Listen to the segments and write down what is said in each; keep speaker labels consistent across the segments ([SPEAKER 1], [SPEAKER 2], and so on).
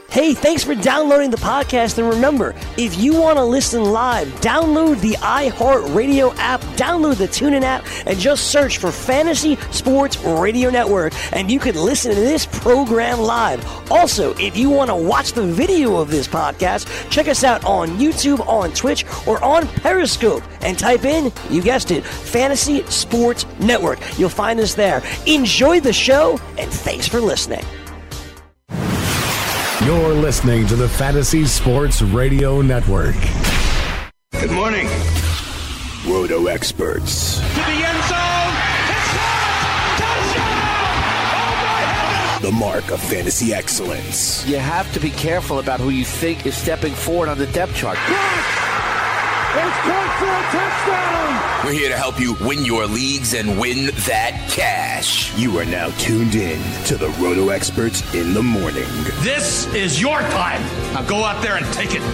[SPEAKER 1] Hey, thanks for downloading the podcast, and remember, if you want to listen live, download the iHeartRadio app, download the TuneIn app, and just search for Fantasy Sports Radio Network, and you can listen to this program live. Also, if you want to watch the video of this podcast, check us out on YouTube, on Twitch, or on Periscope, and type in, you guessed it, Fantasy Sports Network. You'll find us there. Enjoy the show, and thanks for listening.
[SPEAKER 2] You're listening to the Fantasy Sports Radio Network.
[SPEAKER 3] Good morning, Roto Experts.
[SPEAKER 4] To the end zone. Touchdown! Oh my heavens!
[SPEAKER 3] The mark of fantasy excellence.
[SPEAKER 5] You have to be careful about who you think is stepping forward on the depth chart.
[SPEAKER 4] It's caught for a touchdown!
[SPEAKER 6] We're here to help you win your leagues and win that cash.
[SPEAKER 3] You are now tuned in to the Roto Experts in the morning.
[SPEAKER 4] This is your time. Now go out there and take it.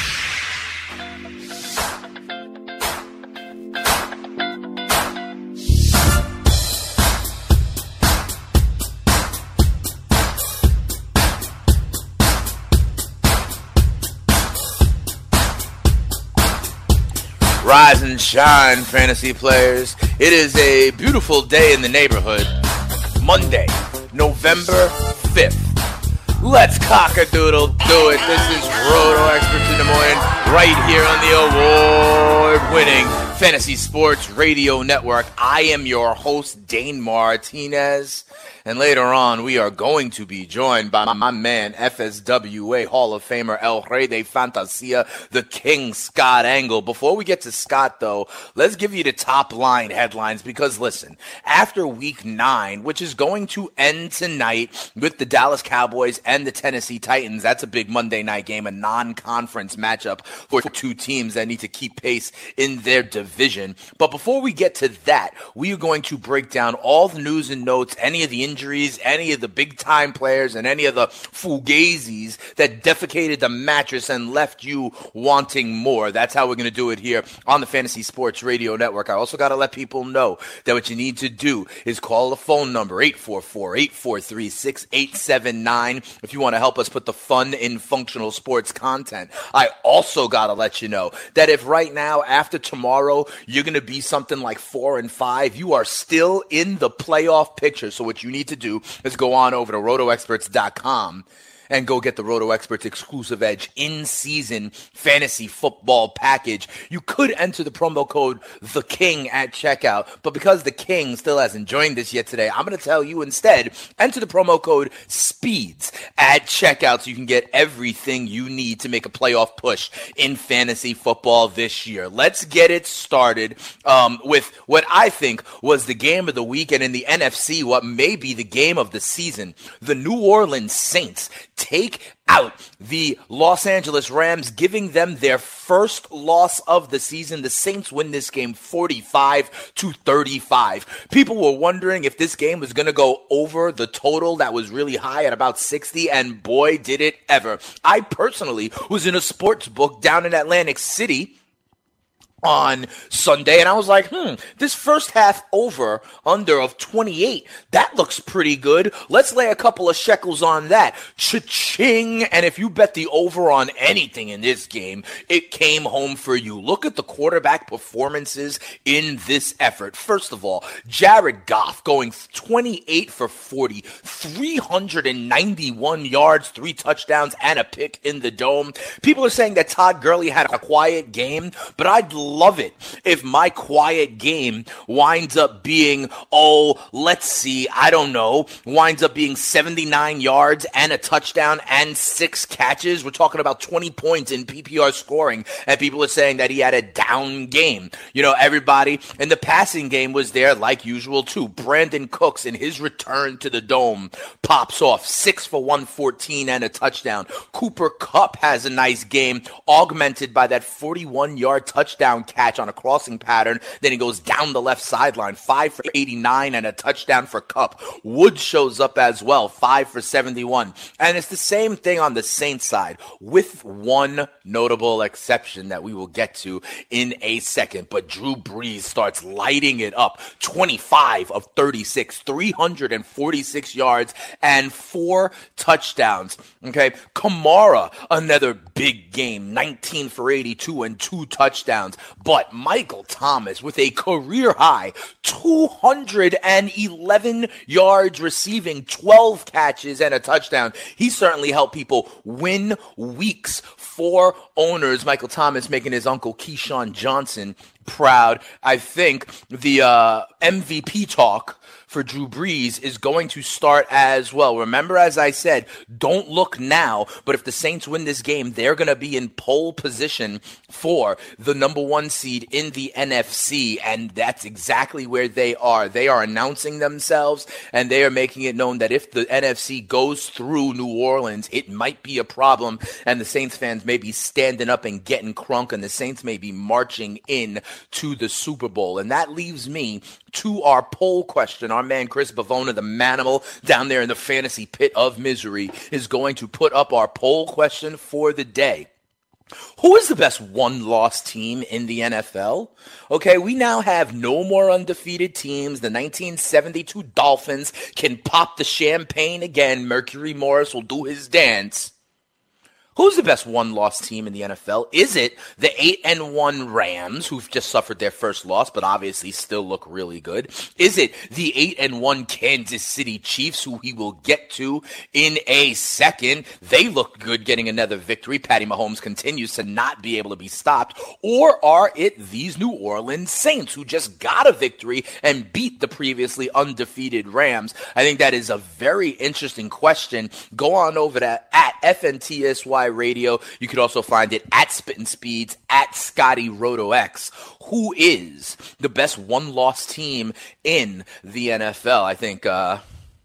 [SPEAKER 6] Rise and shine, fantasy players. It is a beautiful day in the neighborhood. Monday, November 5th. Let's cock-a-doodle do it. This is Roto Experts in the morning, right here on the award-winning Fantasy Sports Radio Network. I am your host, Dane Martinez. And later on, we are going to be joined by my man, FSWA Hall of Famer, El Rey de Fantasia, the King, Scott Engel. Before we get to Scott, though, let's give you the top line headlines because, listen, after Week 9, which is going to end tonight with the Dallas Cowboys and the Tennessee Titans, that's a big Monday night game, a non-conference matchup for two teams that need to keep pace in their division. But before we get to that, we are going to break down all the news and notes, any of the injuries, any of the big-time players, and any of the fugazis that defecated the mattress and left you wanting more. That's how we're going to do it here on the Fantasy Sports Radio Network. I also got to let people know that what you need to do is call the phone number, 844-843-6879, if you want to help us put the fun in functional sports content. I also got to let you know that if right now, after tomorrow, you're going to be something like 4-5, you are still in the playoff picture. So what you need to do is go on over to rotoexperts.com and go get the Roto Experts Exclusive Edge in-season fantasy football package. You could enter the promo code The King at checkout, but because the King still hasn't joined us yet today, I'm going to tell you instead, enter the promo code SPEEDS at checkout so you can get everything you need to make a playoff push in fantasy football this year. Let's get it started with what I think was the game of the week, and in the NFC, what may be the game of the season. The New Orleans Saints take out the Los Angeles Rams, giving them their first loss of the season. The Saints win this game 45-35. People were wondering if this game was going to go over the total that was really high at about 60, and boy, did it ever. I personally was in a sports book down in Atlantic City on Sunday, and I was like, this first half over-under of 28, that looks pretty good. Let's lay a couple of shekels on that. Cha-ching! And if you bet the over on anything in this game, it came home for you. Look at the quarterback performances in this effort. First of all, Jared Goff going 28 for 40, 391 yards, 3 touchdowns, and a pick in the dome. People are saying that Todd Gurley had a quiet game, but I'd love it if my quiet game winds up being, winds up being 79 yards and a touchdown and 6 catches. We're talking about 20 points in PPR scoring, and people are saying that he had a down game. You know, everybody in the passing game was there like usual too. Brandon Cooks in his return to the dome pops off 6 for 114 and a touchdown. Cooper Kupp has a nice game, augmented by that 41-yard touchdown touchdown catch on a crossing pattern. Then he goes down the left sideline, 5 for 89 and a touchdown for Kupp. Woods shows up as well, 5 for 71. And it's the same thing on the Saints side, with one notable exception that we will get to in a second. But Drew Brees starts lighting it up. 25 of 36, 346 yards, and 4 touchdowns. Okay, Kamara, another big game, 19 for 82 and 2 touchdowns. But Michael Thomas with a career high 211 yards receiving, 12 catches and a touchdown. He certainly helped people win weeks for owners. Michael Thomas making his uncle Keyshawn Johnson proud. I think the MVP talk for Drew Brees is going to start as well. Remember, as I said, don't look now, but if the Saints win this game, they're going to be in pole position for the number 1 seed in the NFC, and that's exactly where they are. They are announcing themselves, and they are making it known that if the NFC goes through New Orleans, it might be a problem, and the Saints fans may be standing up and getting crunk, and the Saints may be marching in to the Super Bowl. And that leaves me to our poll question. Our man Chris Bavona, the manimal down there in the fantasy pit of misery, is going to put up our poll question for the day. Who is the best one-loss team in the NFL? Okay, we now have no more undefeated teams. The 1972 Dolphins can pop the champagne again. Mercury Morris will do his dance. Who's the best one-loss team in the NFL? Is it the 8-1 Rams, who've just suffered their first loss, but obviously still look really good? Is it the 8-1 Kansas City Chiefs, who we will get to in a second? They look good getting another victory. Patty Mahomes continues to not be able to be stopped. Or are it these New Orleans Saints, who just got a victory and beat the previously undefeated Rams? I think that is a very interesting question. Go on over to at FNTSY Radio. You could also find it at Spittin' Speeds, at Scotty RotoX. Who is the best one-loss team in the NFL? I think, guys,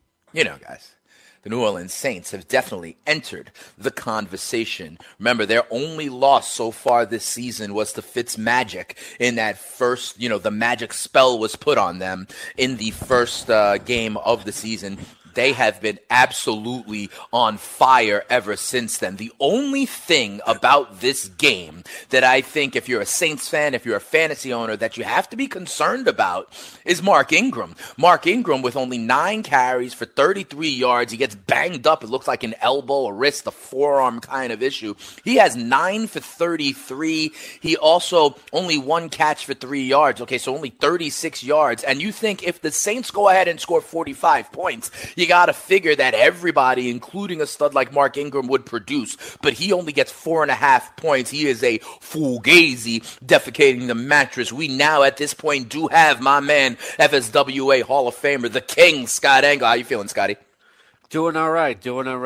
[SPEAKER 6] the New Orleans Saints have definitely entered the conversation. Remember, their only loss so far this season was to Fitzmagic in that first, the magic spell was put on them in the first game of the season. They have been absolutely on fire ever since then. The only thing about this game that I think, if you're a Saints fan, if you're a fantasy owner, that you have to be concerned about is Mark Ingram. Mark Ingram with only 9 carries for 33 yards. He gets banged up. It looks like an elbow, a wrist, a forearm kind of issue. He has 9 for 33. He also only 1 catch for 3 yards. Okay, so only 36 yards. And you think if the Saints go ahead and score 45 points, you got to figure that everybody, including a stud like Mark Ingram, would produce. But he only gets 4.5 points. He is a fugazi defecating the mattress. We now at this point do have my man, FSWA Hall of Famer, the King, Scott Engel. How you feeling, Scotty?
[SPEAKER 5] Doing all right.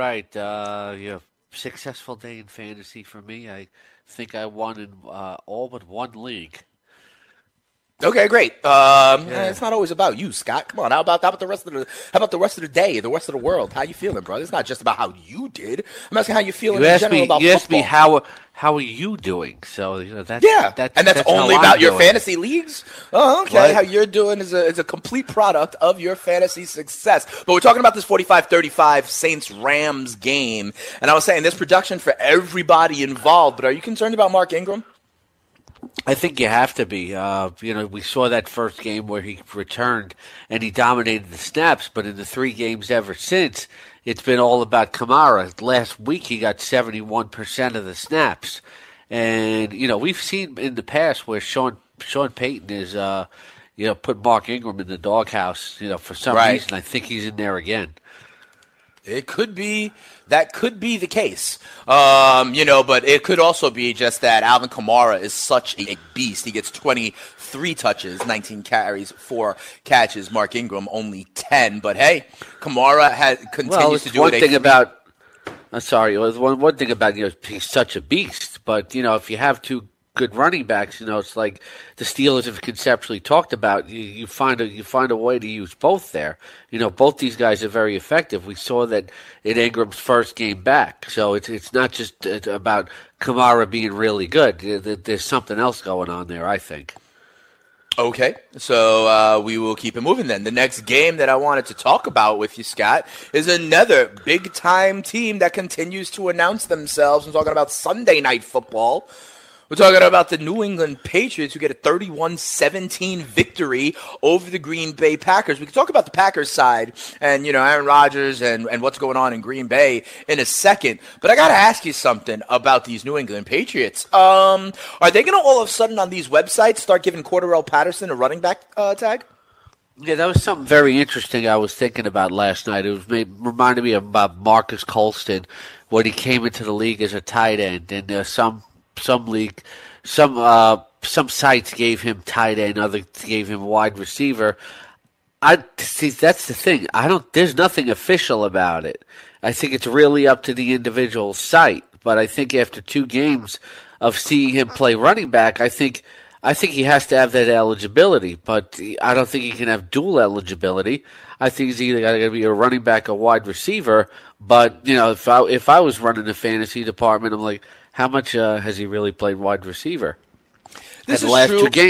[SPEAKER 5] Successful day in fantasy for me. I think I won in all but one league.
[SPEAKER 6] Okay, great. It's not always about you, Scott. Come on. How about the rest of the day, the rest of the world? How you feeling, bro? It's not just about how you did. I'm asking how you feeling in general about football.
[SPEAKER 5] You asked me how are you doing? So that's
[SPEAKER 6] only about your fantasy leagues. Oh, okay. What? How you're doing is a complete product of your fantasy success. But we're talking about this 45-35 Saints-Rams game, and I was saying there's production for everybody involved. But are you concerned about Mark Ingram?
[SPEAKER 5] I think you have to be. We saw that first game where he returned and he dominated the snaps, but in the 3 games ever since, it's been all about Kamara. Last week he got 71% of the snaps. And, we've seen in the past where Sean Payton is, put Mark Ingram in the doghouse, for some reason. I think he's in there again.
[SPEAKER 6] It could be. That could be the case, but it could also be just that Alvin Kamara is such a beast. He gets 23 touches, 19 carries, 4 catches. Mark Ingram only 10. But hey, Kamara continues to do it. One thing about he's such a beast. But if you have two
[SPEAKER 5] good running backs, it's like the Steelers have conceptually talked about. You find a way to use both there. Both these guys are very effective. We saw that in Ingram's first game back. So it's not just about Kamara being really good. There's something else going on there, I think.
[SPEAKER 6] Okay, so we will keep it moving then. The next game that I wanted to talk about with you, Scott, is another big-time team that continues to announce themselves. I'm talking about Sunday Night Football. We're talking about the New England Patriots, who get a 31-17 victory over the Green Bay Packers. We can talk about the Packers side and, Aaron Rodgers and what's going on in Green Bay in a second. But I got to ask you something about these New England Patriots. Are they going to all of a sudden on these websites start giving Cordarrelle Patterson a running back tag?
[SPEAKER 5] Yeah, that was something very interesting I was thinking about last night. It reminded me about Marcus Colston when he came into the league as a tight end, and some sites gave him tight end, others gave him wide receiver. See, that's the thing. There's nothing official about it. I think it's really up to the individual site. But I think after 2 games of seeing him play running back, I think he has to have that eligibility. But I don't think he can have dual eligibility. I think he's either got to be a running back or wide receiver. But if I was running the fantasy department, I'm like, how much has he really played wide receiver? The last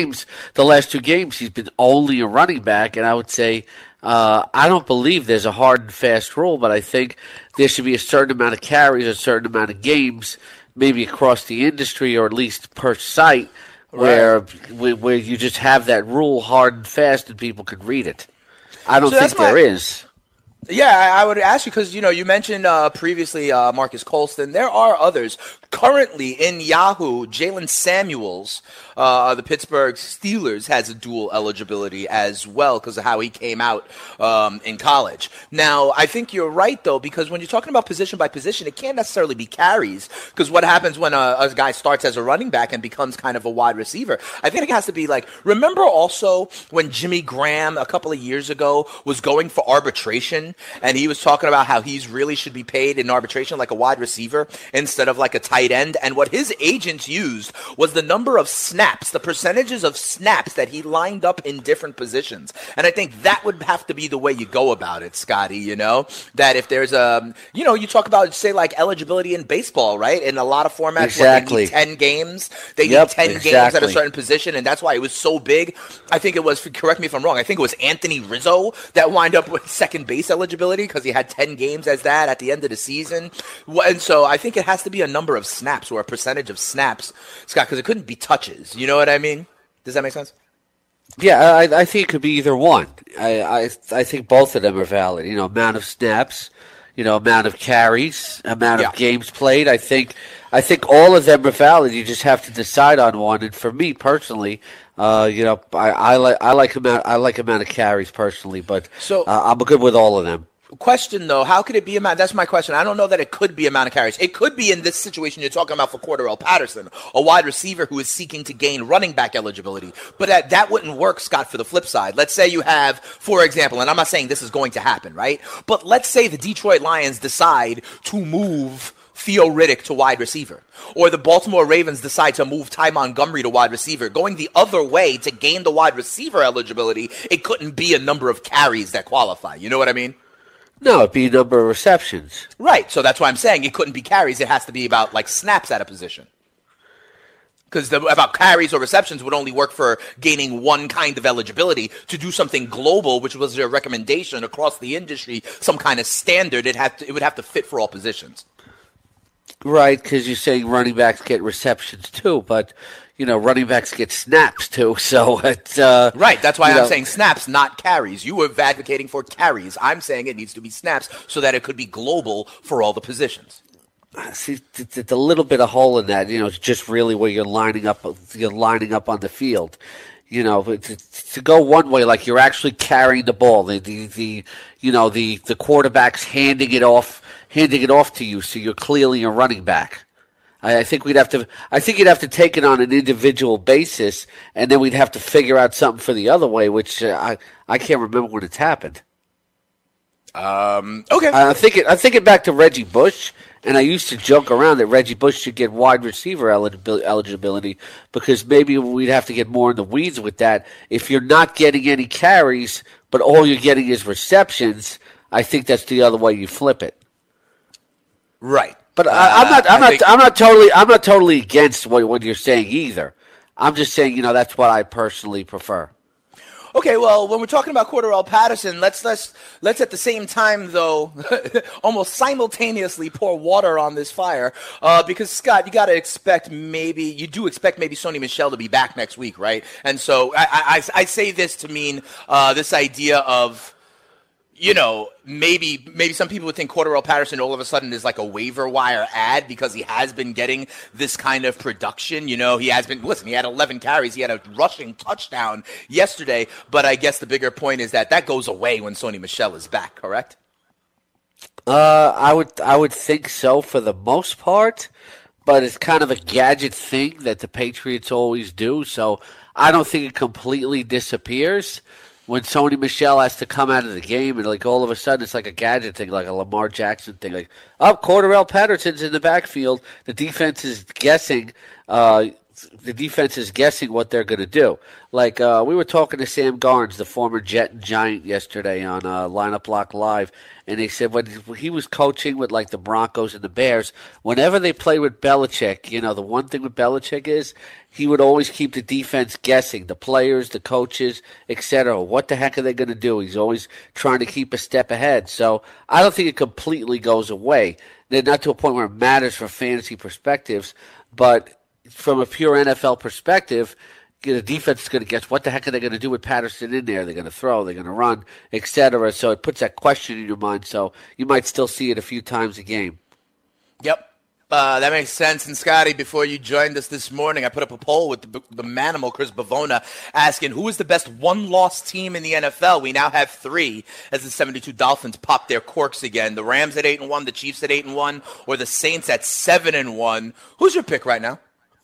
[SPEAKER 5] 2 games, he's been only a running back, and I would say I don't believe there's a hard and fast rule, but I think there should be a certain amount of carries, a certain amount of games, maybe across the industry or at least per site, where you just have that rule hard and fast and people can read it. I don't think there is.
[SPEAKER 6] Yeah, I would ask you because, you mentioned previously Marcus Colston. There are others. Currently in Yahoo, Jalen Samuels, the Pittsburgh Steelers, has a dual eligibility as well because of how he came out in college. Now, I think you're right, though, because when you're talking about position by position, it can't necessarily be carries because what happens when a guy starts as a running back and becomes kind of a wide receiver? I think it has to be like, remember also when Jimmy Graham a couple of years ago was going for arbitration? And he was talking about how he's really should be paid in arbitration like a wide receiver instead of like a tight end. And what his agents used was the number of snaps, the percentages of snaps that he lined up in different positions. And I think that would have to be the way you go about it, Scotty, that if there's you talk about, say, like eligibility in baseball, right? In a lot of formats,
[SPEAKER 5] exactly.
[SPEAKER 6] They need 10 games. They need 10 games at a certain position. And that's why it was so big. I think it was, correct me if I'm wrong, I think it was Anthony Rizzo that wound up with second base eligibility because he had 10 games as that at the end of the season. And so I think it has to be a number of snaps or a percentage of snaps, Scott, because it couldn't be touches. You know what I mean? Does that make sense?
[SPEAKER 5] Yeah, I think it could be either one. I think both of them are valid. Amount of snaps, amount of carries, amount of games played. I think all of them are valid. You just have to decide on one. And for me personally, I like amount of carries personally, but I'm good with all of them.
[SPEAKER 6] Question, though, how could it be amount? That's my question. I don't know that it could be amount of carries. It could be in this situation you're talking about for Cordarrelle Patterson, a wide receiver who is seeking to gain running back eligibility. But that wouldn't work, Scott, for the flip side. Let's say you have, for example, and I'm not saying this is going to happen, right? But let's say the Detroit Lions decide to move Theo Riddick to wide receiver, or the Baltimore Ravens decide to move Ty Montgomery to wide receiver. Going the other way to gain the wide receiver eligibility, it couldn't be a number of carries that qualify. You know what I mean?
[SPEAKER 5] No, it'd be a number of receptions.
[SPEAKER 6] Right, so that's why I'm saying it couldn't be carries. It has to be about, like, snaps at a position. Because about carries or receptions would only work for gaining one kind of eligibility. To do something global, which was their recommendation across the industry, some kind of standard, it would have to fit for all positions.
[SPEAKER 5] Right, because you're saying running backs get receptions too, but running backs get snaps too. So it's
[SPEAKER 6] right. That's why I'm saying snaps, not carries. You were advocating for carries. I'm saying it needs to be snaps so that it could be global for all the positions.
[SPEAKER 5] See, it's a little bit of hole in that. It's just really where you're lining up on the field. To go one way, like you're actually carrying the ball. The quarterback's handing it off to you, so you're clearly a running back. I think you'd have to take it on an individual basis, and then we'd have to figure out something for the other way, which I can't remember when it's happened.
[SPEAKER 6] Okay.
[SPEAKER 5] I'm thinking back to Reggie Bush And I used to joke around that Reggie Bush should get wide receiver eligibility because maybe we'd have to get more in the weeds with that. If you're not getting any carries, but all you're getting is receptions, I think that's the other way you flip it.
[SPEAKER 6] Right.
[SPEAKER 5] But I'm not totally against what you're saying either. I'm just saying, that's what I personally prefer.
[SPEAKER 6] Okay, well, when we're talking about Cordarrelle Patterson, let's at the same time, though, almost simultaneously pour water on this fire. Because, Scott, you expect maybe Sony Michel to be back next week, right? And so I say this to mean this idea of, maybe some people would think Cordarrelle Patterson all of a sudden is like a waiver wire ad because he has been getting this kind of production. He had 11 carries. He had a rushing touchdown yesterday. But I guess the bigger point is that goes away when Sony Michel is back, correct?
[SPEAKER 5] I would think so for the most part, but it's kind of a gadget thing that the Patriots always do. So I don't think it completely disappears. When Sony Michel has to come out of the game and all of a sudden it's like a gadget thing, like a Lamar Jackson thing, Cordarrelle Patterson's in the backfield. The defense is guessing. The defense is guessing what they're going to do. We were talking to Sam Garnes, the former Jet and Giant, yesterday on Lineup Lock Live, and they said when he was coaching with the Broncos and the Bears, whenever they play with Belichick, the one thing with Belichick is he would always keep the defense guessing, the players, the coaches, etc. What the heck are they going to do? He's always trying to keep a step ahead. So I don't think it completely goes away. They're not to a point where it matters from fantasy perspectives, but from a pure NFL perspective, the defense is going to guess what the heck are they going to do with Patterson in there? They're going to throw, they're going to run, etc. So it puts that question in your mind. So you might still see it a few times a game.
[SPEAKER 6] Yep. That makes sense. And Scotty, before you joined us this morning, I put up a poll with the manimal Chris Bavona asking who is the best one-loss team in the NFL. We now have 3 as the 72 Dolphins pop their corks again. The Rams at 8-1, the Chiefs at 8-1, or the Saints at 7-1. Who's your pick right now?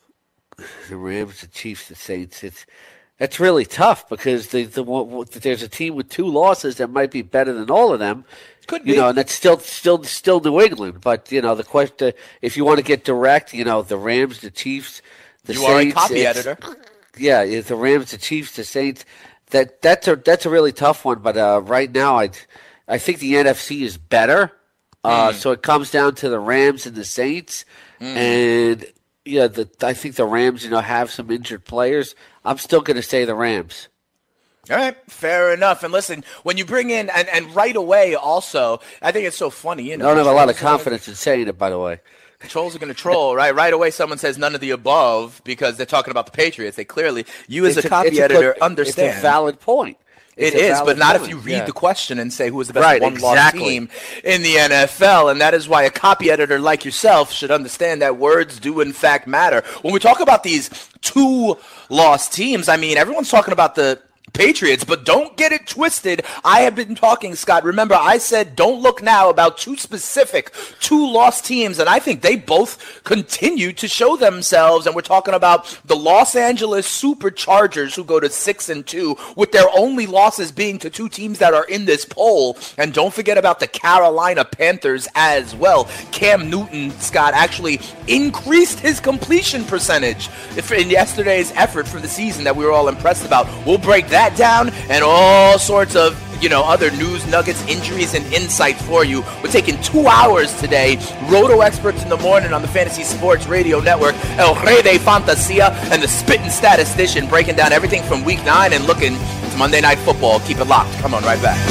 [SPEAKER 5] The Rams, the Chiefs, the Saints. That's really tough because there's a team with 2 losses that might be better than all of them.
[SPEAKER 6] Could be.
[SPEAKER 5] And that's still New England. But the question, if you want to get direct, the Rams, the Chiefs, the Saints.
[SPEAKER 6] You are a copy editor.
[SPEAKER 5] Yeah, it's the Rams, the Chiefs, the Saints. That's a really tough one. But right now, I think the NFC is better. So it comes down to the Rams and the Saints, and. Yeah, I think the Rams, have some injured players. I'm still going to say the Rams.
[SPEAKER 6] All right, fair enough. And listen, when you bring in, and right away also, I think it's so funny.
[SPEAKER 5] I don't have a lot of confidence in saying it, by the way.
[SPEAKER 6] Trolls are going to troll, right? Right away someone says none of the above because they're talking about the Patriots. They clearly, a copy editor, understand.
[SPEAKER 5] It's a valid point.
[SPEAKER 6] It is, but not if you read the question and say who is the best one-loss team in the NFL. And that is why a copy editor like yourself should understand that words do, in fact, matter. When we talk about these 2-loss teams, everyone's talking about the Patriots, but don't get it twisted. I have been talking, Scott. Remember, I said don't look now about 2 specific 2-loss teams, and I think they both continue to show themselves. And we're talking about the Los Angeles Superchargers, who go to 6-2, with their only losses being to 2 teams that are in this poll. And don't forget about the Carolina Panthers as well. Cam Newton, Scott, actually increased his completion percentage in yesterday's effort for the season that we were all impressed about. We'll break that down and all sorts of other news, nuggets, injuries, and insight for you. We're taking 2 hours today. Roto Experts in the Morning on the Fantasy Sports Radio Network. El Rey de Fantasia and the Spittin' Statistician breaking down everything from Week 9 and looking to Monday Night Football. Keep it locked. Come on, right back.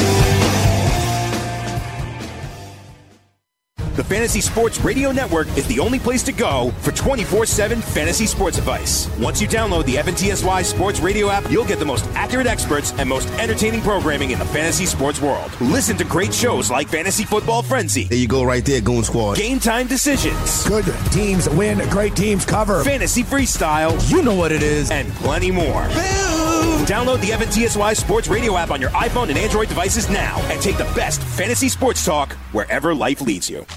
[SPEAKER 3] The Fantasy Sports Radio Network is the only place to go for 24/7 fantasy sports advice. Once you download the FNTSY Sports Radio app, you'll get the most accurate experts and most entertaining programming in the fantasy sports world. Listen to great shows like Fantasy Football Frenzy.
[SPEAKER 7] There you go right there, Goon Squad.
[SPEAKER 3] Game Time Decisions.
[SPEAKER 7] Good teams win, great teams cover.
[SPEAKER 3] Fantasy Freestyle.
[SPEAKER 7] You know what it is.
[SPEAKER 3] And plenty more. Boom! Download the FNTSY Sports Radio app on your iPhone and Android devices now and take the best fantasy sports talk wherever life leads you.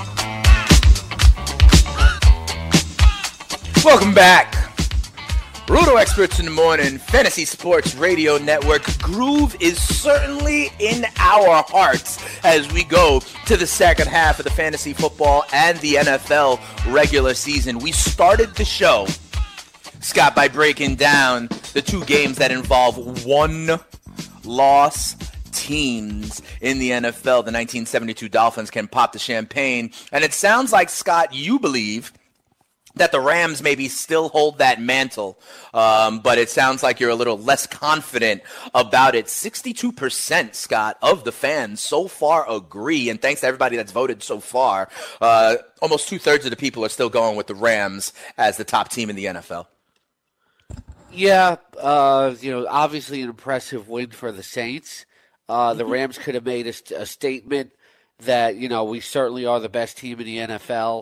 [SPEAKER 6] Welcome back. Brutal Experts in the Morning, Fantasy Sports Radio Network. Groove is certainly in our hearts as we go to the second half of the fantasy football and the NFL regular season. We started the show, Scott, by breaking down the two games that involve one-loss teams in the NFL. The 1972 Dolphins can pop the champagne. And it sounds like, Scott, you believe that the Rams maybe still hold that mantle, but it sounds like you're a little less confident about it. 62%, Scott, of the fans so far agree, and thanks to everybody that's voted so far, almost two-thirds of the people are still going with the Rams as the top team in the NFL.
[SPEAKER 5] Yeah, obviously an impressive win for the Saints. The Rams could have made a statement that, we certainly are the best team in the NFL,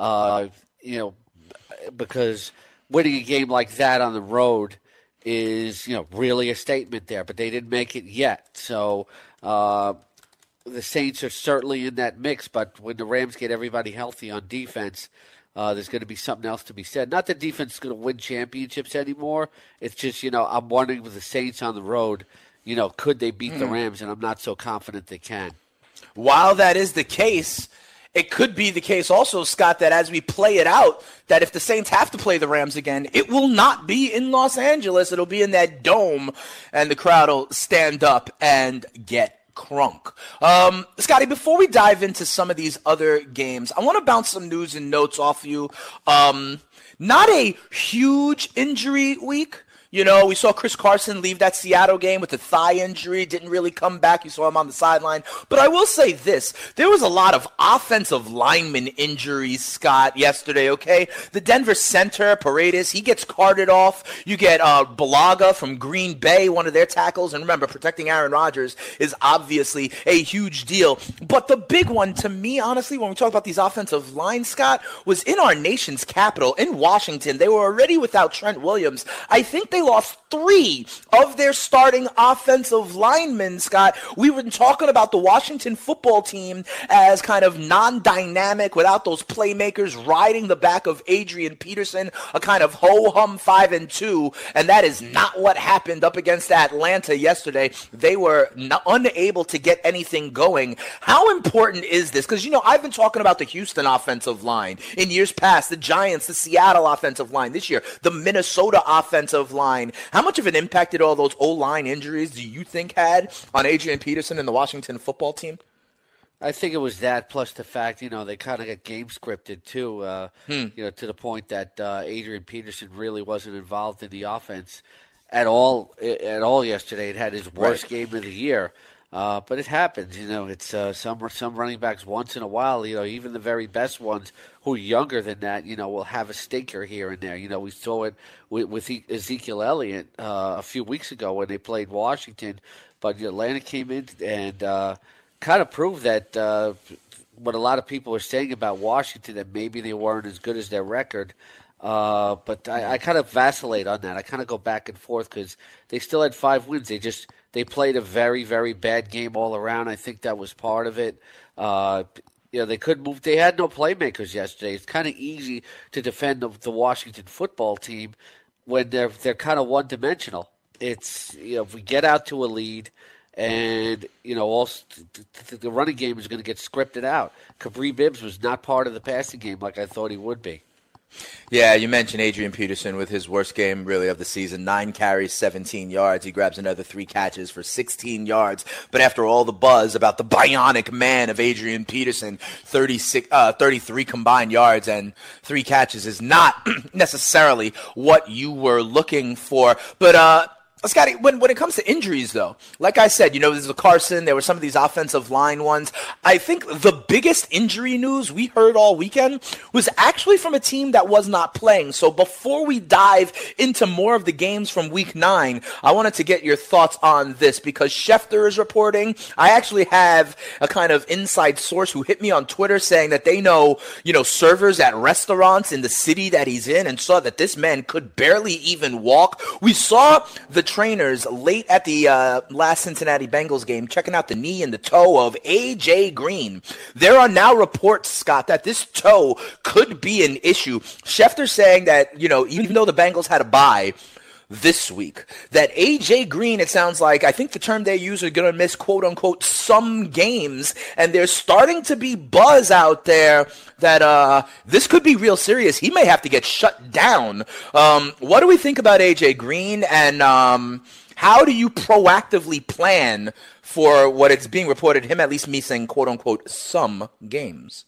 [SPEAKER 5] because winning a game like that on the road is, really a statement there. But they didn't make it yet. So the Saints are certainly in that mix. But when the Rams get everybody healthy on defense, there's going to be something else to be said. Not that defense is going to win championships anymore. It's just, I'm wondering with the Saints on the road, could they beat the Rams? And I'm not so confident they can.
[SPEAKER 6] While that is the case, it could be the case also, Scott, that as we play it out, that if the Saints have to play the Rams again, it will not be in Los Angeles. It'll be in that dome, and the crowd will stand up and get crunk. Scotty, before we dive into some of these other games, I want to bounce some news and notes off you. Not a huge injury week. We saw Chris Carson leave that Seattle game with a thigh injury, didn't really come back. You saw him on the sideline. But I will say this. There was a lot of offensive lineman injuries, Scott, yesterday, okay? The Denver center, Paredes, he gets carted off. You get Balaga from Green Bay, one of their tackles. And remember, protecting Aaron Rodgers is obviously a huge deal. But the big one to me, honestly, when we talk about these offensive lines, Scott, was in our nation's capital, in Washington. They were already without Trent Williams. I think they lost 3 of their starting offensive linemen, Scott. We were talking about the Washington football team as kind of non-dynamic without those playmakers riding the back of Adrian Peterson, a kind of ho-hum 5-2, and that is not what happened up against Atlanta yesterday. They were unable to get anything going. How important is this? Because, I've been talking about the Houston offensive line in years past, the Giants, the Seattle offensive line this year, the Minnesota offensive line. How much of an impact did all those O-line injuries do you think had on Adrian Peterson and the Washington football team?
[SPEAKER 5] I think it was that, plus the fact, they kind of got game scripted too, to the point that Adrian Peterson really wasn't involved in the offense at all yesterday. It had his worst game of the year. But it happens, it's some running backs once in a while, even the very best ones who are younger than that, will have a stinker here and there. We saw it with Ezekiel Elliott a few weeks ago when they played Washington. But Atlanta came in and kind of proved that what a lot of people are saying about Washington, that maybe they weren't as good as their record. But I kind of vacillate on that. I kind of go back and forth because they still had 5 wins. They played a very, very bad game all around. I think that was part of it. They couldn't move. They had no playmakers yesterday. It's kind of easy to defend the Washington football team when they're kind of one-dimensional. It's, if we get out to a lead and, also the running game is going to get scripted out. Kabri Bibbs was not part of the passing game like I thought he would be.
[SPEAKER 6] Yeah, you mentioned Adrian Peterson with his worst game really of the season. 9 carries, 17 yards. He grabs another 3 catches for 16 yards. But after all the buzz about the bionic man of Adrian Peterson, 33 combined yards and 3 catches is not necessarily what you were looking for. But Scotty, when it comes to injuries, though, like I said, there's a Carson. There were some of these offensive line ones. I think the biggest injury news we heard all weekend was actually from a team that was not playing. So before we dive into more of the games from Week 9, I wanted to get your thoughts on this because Schefter is reporting. I actually have a kind of inside source who hit me on Twitter saying that they know, servers at restaurants in the city that he's in and saw that this man could barely even walk. We saw the trainers late at the last Cincinnati Bengals game checking out the knee and the toe of A.J. Green. There are now reports, Scott, that this toe could be an issue. Schefter saying that, even though the Bengals had a bye, this week. That A.J. Green, it sounds like, I think the term they use, are going to miss, quote-unquote, some games, and there's starting to be buzz out there that this could be real serious. He may have to get shut down. What do we think about A.J. Green, and how do you proactively plan for what it's being reported, him at least missing, quote-unquote, some games?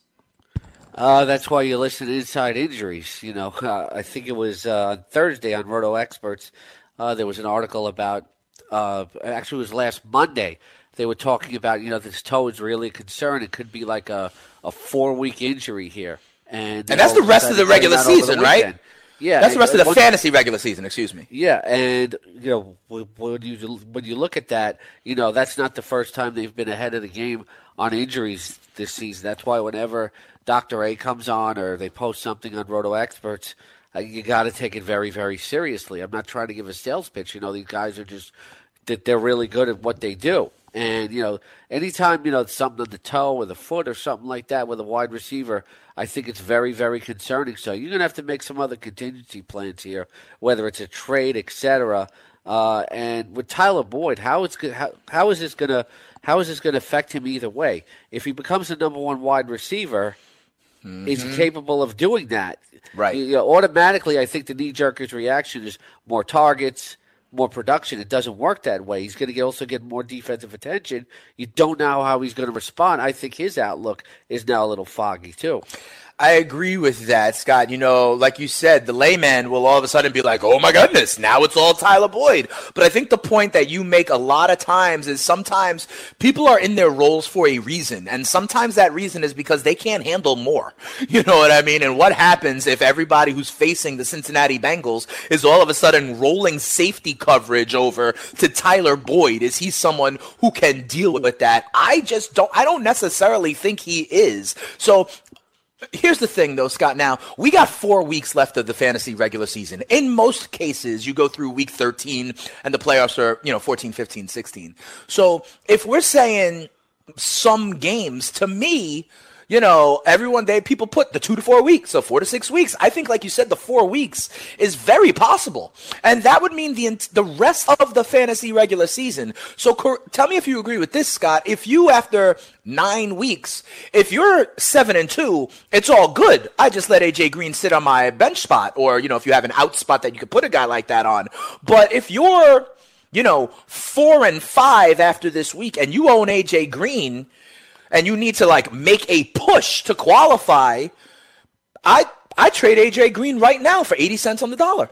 [SPEAKER 5] That's why you listen to Inside Injuries. You know, I think it was on Thursday on Roto Experts. There was an article about, actually it was last Monday. They were talking about, you know, this toe is really a concern. It could be like a 4-week injury here. And
[SPEAKER 6] that's the rest of the regular season, right?
[SPEAKER 5] Yeah.
[SPEAKER 6] That's the rest of the fantasy regular season, excuse me.
[SPEAKER 5] Yeah, and, you know, when you look at that, you know, that's not the first time they've been ahead of the game on injuries this season. That's why whenever Dr. A comes on or they post something on Roto Experts, you got to take it very, very seriously. I'm not trying to give a sales pitch. You know, these guys are just that they're really good at what they do. And, you know, anytime, you know, it's something on the toe or the foot or something like that with a wide receiver, I think it's very, very concerning. So you're going to have to make some other contingency plans here, whether it's a trade, et cetera. And with Tyler Boyd, how is this going to affect him either way? If he becomes the number one wide receiver, is he capable of doing that?
[SPEAKER 6] Right.
[SPEAKER 5] You know, automatically, I think the knee-jerker's reaction is more targets, more production. It doesn't work that way. He's going to also get more defensive attention. You don't know how he's going to respond. I think his outlook is now a little foggy, too.
[SPEAKER 6] I agree with that, Scott. You know, like you said, the layman will all of a sudden be like, oh my goodness, now it's all Tyler Boyd. But I think the point that you make a lot of times is sometimes people are in their roles for a reason. And sometimes that reason is because they can't handle more. You know what I mean? And what happens if everybody who's facing the Cincinnati Bengals is all of a sudden rolling safety coverage over to Tyler Boyd? Is he someone who can deal with that? I don't necessarily think he is. So here's the thing, though, Scott. Now, we got 4 weeks left of the fantasy regular season. In most cases, you go through week 13, and the playoffs are, 14, 15, 16. So if we're saying some games, to me, people put the 2 to 4 weeks, so 4 to 6 weeks. I think, like you said, the 4 weeks is very possible. And that would mean the rest of the fantasy regular season. So tell me if you agree with this, Scott. If you, after 9 weeks, if you're 7-2, it's all good. I just let A.J. Green sit on my bench spot, or, if you have an out spot that you could put a guy like that on. But if you're, 4-5 after this week and you own A.J. Green, and you need to make a push to qualify, I trade A.J. Green right now for 80 cents on the dollar.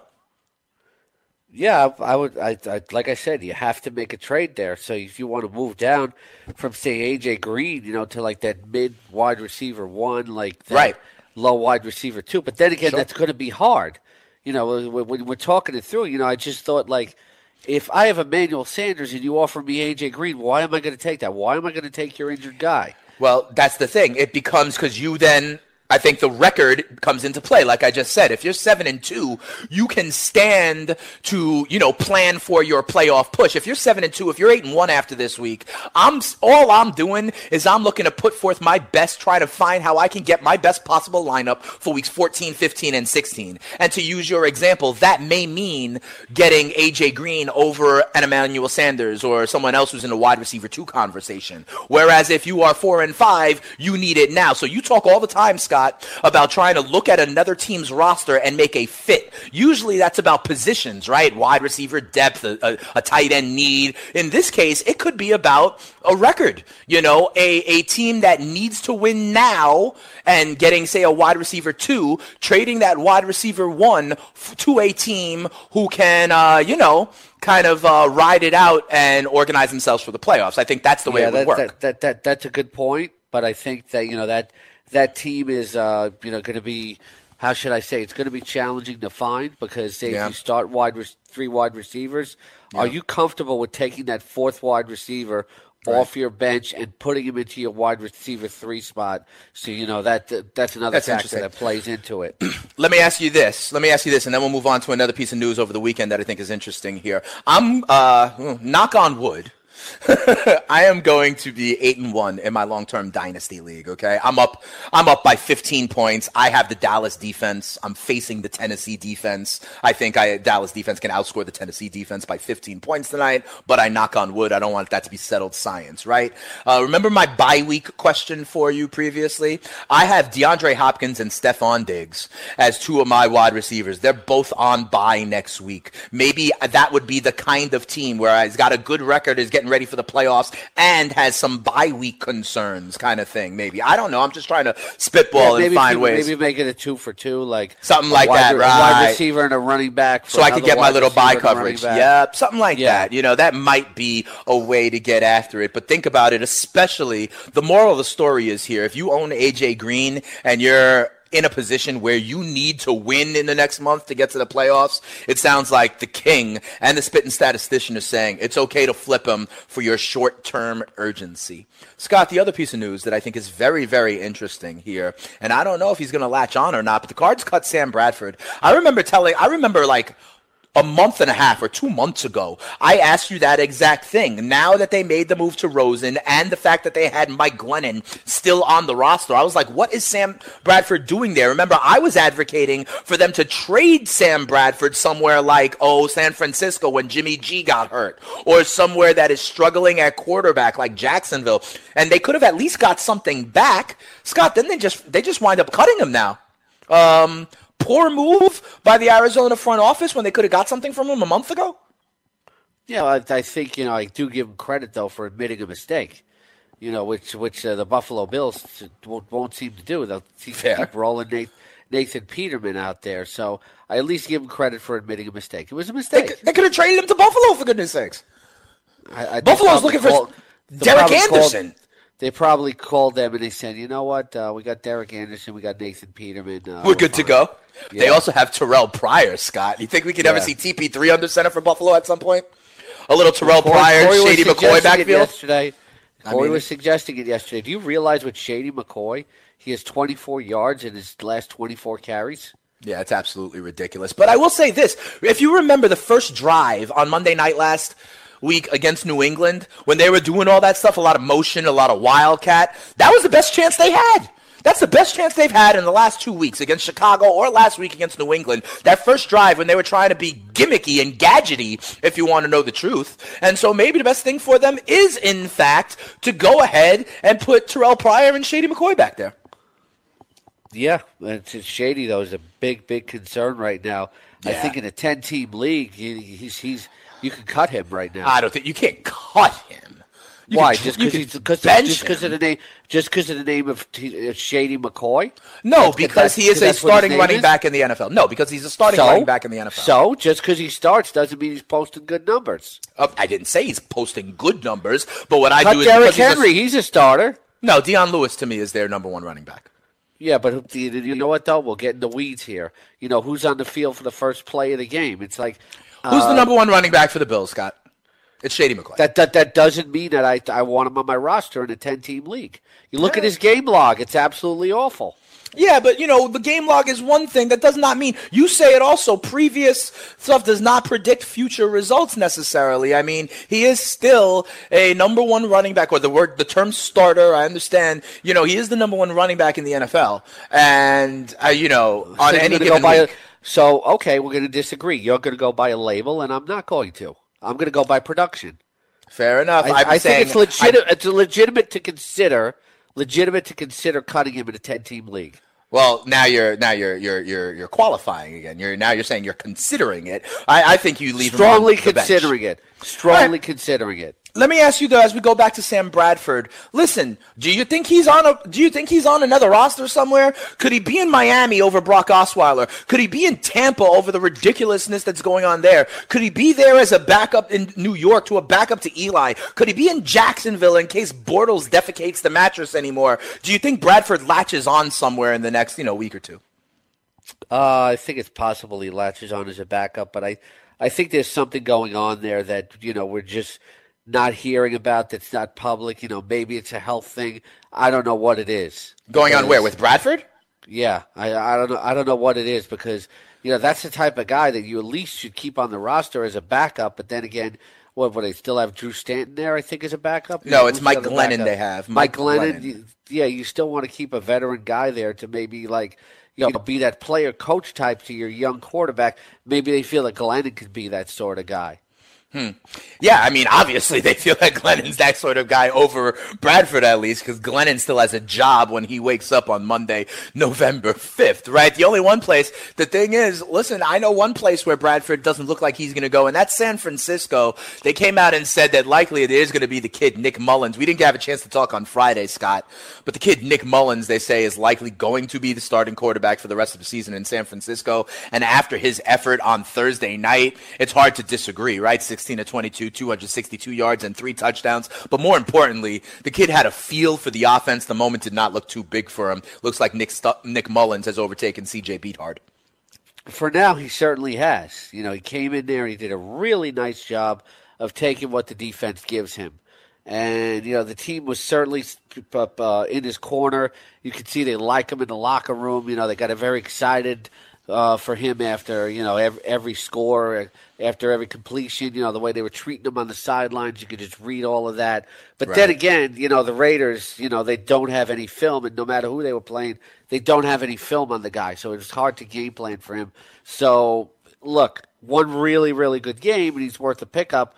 [SPEAKER 5] Yeah, I would. Like I said, you have to make a trade there. So if you want to move down from, say, A.J. Green, to that mid wide receiver 1, that low wide receiver 2. But then again, that's going to be hard. When we're talking it through, I just thought if I have Emmanuel Sanders and you offer me A.J. Green, why am I going to take that? Why am I going to take your injured guy?
[SPEAKER 6] Well, that's the thing. It becomes because you then – I think the record comes into play. Like I just said, if you're 7-2, you can stand to, plan for your playoff push. If you're 7-2, if you're 8-1 after this week, all I'm doing is I'm looking to put forth my best, try to find how I can get my best possible lineup for weeks 14, 15, and 16. And to use your example, that may mean getting A.J. Green over an Emmanuel Sanders or someone else who's in a wide receiver 2 conversation. Whereas if you are 4-5, you need it now. So you talk all the time, Scott, about trying to look at another team's roster and make a fit. Usually that's about positions, right? Wide receiver depth, a tight end need. In this case, it could be about a record, a team that needs to win now and getting, say, a wide receiver 2, trading that wide receiver 1 to a team who can, kind of ride it out and organize themselves for the playoffs. I think that's the way it would work.
[SPEAKER 5] That's a good point, but I think that, that team is, going to be, how should I say, it's going to be challenging to find because, say, if you start 3 wide receivers, are you comfortable with taking that 4th wide receiver off your bench and putting him into your wide receiver 3 spot? So, that's another factor that plays into it.
[SPEAKER 6] Let me ask you this, and then we'll move on to another piece of news over the weekend that I think is interesting here. I'm, knock on wood, I am going to be 8-1 in my long-term dynasty league. Okay, I'm up by 15 points. I have the Dallas defense. I'm facing the Tennessee defense. I think Dallas defense can outscore the Tennessee defense by 15 points tonight. But I knock on wood. I don't want that to be settled science, right? Remember my bye week question for you previously? I have DeAndre Hopkins and Stephon Diggs as two of my wide receivers. They're both on bye next week. Maybe that would be the kind of team where he's got a good record, is getting ready for the playoffs, and has some bye week concerns kind of thing. Maybe. I don't know. I'm just trying to spitball and find ways.
[SPEAKER 5] Maybe make it a 2 for 2, like
[SPEAKER 6] something like that, right?
[SPEAKER 5] A wide receiver and a running back.
[SPEAKER 6] So I could get my little bye coverage. Yep, something like that. You know, that might be a way to get after it. But think about it, especially the moral of the story is here. If you own AJ Green and you're in a position where you need to win in the next month to get to the playoffs, it sounds like the king and the spitting statistician is saying it's okay to flip him for your short-term urgency. Scott, the other piece of news that I think is very, very interesting here, and I don't know if he's going to latch on or not, but the Cards cut Sam Bradford. I remember like a month and a half or 2 months ago, I asked you that exact thing. Now that they made the move to Rosen and the fact that they had Mike Glennon still on the roster, I was like, what is Sam Bradford doing there? Remember, I was advocating for them to trade Sam Bradford somewhere like, San Francisco when Jimmy G got hurt, or somewhere that is struggling at quarterback like Jacksonville. And they could have at least got something back. Scott, then they just wind up cutting him now. Poor move by the Arizona front office when they could have got something from him a month ago?
[SPEAKER 5] Yeah, I think, I do give him credit, though, for admitting a mistake, which the Buffalo Bills won't seem to do. They'll keep rolling Nathan Peterman out there. So I at least give him credit for admitting a mistake. It was a mistake.
[SPEAKER 6] They could have traded him to Buffalo, for goodness sakes. Buffalo's looking for Derek Anderson.
[SPEAKER 5] They probably called them and they said, you know what, we got Derek Anderson, we got Nathan Peterman.
[SPEAKER 6] We're good to go. Yeah. They also have Terrell Pryor, Scott. You think we could ever see TP3 under center for Buffalo at some point? A little Terrell Pryor, Shady McCoy backfield?
[SPEAKER 5] Corey was suggesting it yesterday. Do you realize with Shady McCoy, he has 24 yards in his last 24 carries?
[SPEAKER 6] Yeah, it's absolutely ridiculous. But I will say this. If you remember the first drive on Monday night last week against New England, when they were doing all that stuff, a lot of motion, a lot of wildcat, that was the best chance they had. That's the best chance they've had in the last 2 weeks against Chicago or last week against New England. That first drive when they were trying to be gimmicky and gadgety, if you want to know the truth. And so maybe the best thing for them is, in fact, to go ahead and put Terrell Pryor and Shady McCoy back there.
[SPEAKER 5] Yeah, it's Shady, though, is a big, big concern right now. Yeah. I think in a 10-team league, he's you can cut him right now.
[SPEAKER 6] I don't think you can't cut him.
[SPEAKER 5] Why? Just because of the name of Shady McCoy?
[SPEAKER 6] No, because he is a starting running back in the NFL. No, because he's a starting running back in the NFL.
[SPEAKER 5] So just because he starts doesn't mean he's posting good numbers.
[SPEAKER 6] I didn't say he's posting good numbers, but what I do is
[SPEAKER 5] Derrick Henry. He's a starter.
[SPEAKER 6] No, Deion Lewis to me is their number one running back.
[SPEAKER 5] Yeah, but you know what though? We'll get in the weeds here. Who's on the field for the first play of the game? It's like
[SPEAKER 6] who's the number one running back for the Bills, Scott? It's Shady McCoy.
[SPEAKER 5] That doesn't mean that I want him on my roster in a 10-team league. You look at his game log; it's absolutely awful.
[SPEAKER 6] Yeah, but, the game log is one thing. That does not mean – you say it also. Previous stuff does not predict future results necessarily. I mean, he is still a number one running back, or the term starter, I understand. He is the number one running back in the NFL. And, on any given week.
[SPEAKER 5] So, okay, we're going to disagree. You're going to go by a label, and I'm not going to. I'm going to go by production.
[SPEAKER 6] Fair enough.
[SPEAKER 5] I think it's legitimate. It's legitimate to consider cutting him in a 10-team league.
[SPEAKER 6] Well, now you're qualifying again. You're saying you're considering it. I think you leave
[SPEAKER 5] strongly
[SPEAKER 6] him on the
[SPEAKER 5] considering
[SPEAKER 6] bench.
[SPEAKER 5] it. Strongly considering it.
[SPEAKER 6] Let me ask you though, as we go back to Sam Bradford. Listen, do you think he's on another roster somewhere? Could he be in Miami over Brock Osweiler? Could he be in Tampa over the ridiculousness that's going on there? Could he be there as a backup in New York to a backup to Eli? Could he be in Jacksonville in case Bortles defecates the mattress anymore? Do you think Bradford latches on somewhere in the next week or two?
[SPEAKER 5] I think it's possible he latches on as a backup, but I think there's something going on there that we're just not hearing about, that's not public. Maybe it's a health thing. I don't know what it is.
[SPEAKER 6] Going on where, with Bradford?
[SPEAKER 5] Yeah, I don't know. I don't know what it is because that's the type of guy that you at least should keep on the roster as a backup. But then again, What they still have Drew Stanton there, I think, as a backup?
[SPEAKER 6] No, it's Mike Glennon they have.
[SPEAKER 5] Mike Glennon. You still want to keep a veteran guy there to maybe, be that player coach type to your young quarterback. Maybe they feel that Glennon could be that sort of guy.
[SPEAKER 6] Yeah, I mean, obviously they feel that Glennon's that sort of guy over Bradford at least, because Glennon still has a job when he wakes up on Monday, November 5th, right? The only one place, the thing is, listen, I know one place where Bradford doesn't look like he's going to go, and that's San Francisco. They came out and said that likely it is going to be the kid Nick Mullins. We didn't have a chance to talk on Friday, Scott, but the kid Nick Mullins, they say, is likely going to be the starting quarterback for the rest of the season in San Francisco, and after his effort on Thursday night, it's hard to disagree, right? 16-22, 262 yards and 3 touchdowns. But more importantly, the kid had a feel for the offense. The moment did not look too big for him. Looks like Nick Mullins has overtaken C.J. Beathard.
[SPEAKER 5] For now, he certainly has. He came in there and he did a really nice job of taking what the defense gives him. And, the team was certainly in his corner. You could see they like him in the locker room. They got very excited for him after, every score, after every completion, the way they were treating him on the sidelines, you could just read all of that. But Then again, the Raiders, they don't have any film, and no matter who they were playing, they don't have any film on the guy, so it's hard to game plan for him. So, look, one really, really good game, and he's worth a pickup,